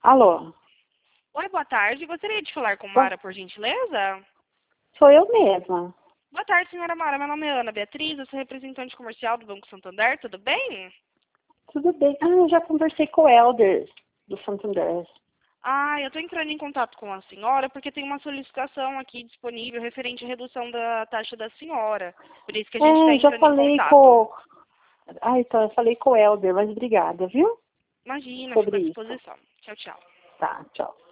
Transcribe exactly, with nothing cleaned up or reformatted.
Alô? Oi, boa tarde. Gostaria de falar com Bom, Mara, por gentileza? sou eu mesma. Boa tarde, senhora Mara. Meu nome é Ana Beatriz, eu sou representante comercial do Banco Santander, tudo bem? Tudo bem? Ah, eu já conversei com o Helder, do Santander. Ah, eu estou entrando em contato com a senhora porque tem uma solicitação aqui disponível referente à redução da taxa da senhora. Por isso que a gente está É, já entrando em falei contato. com... Ah, então, eu falei com o Helder, mas obrigada, viu? Imagina, fico à Sobre isso. disposição. Tchau, tchau. Tá, tchau.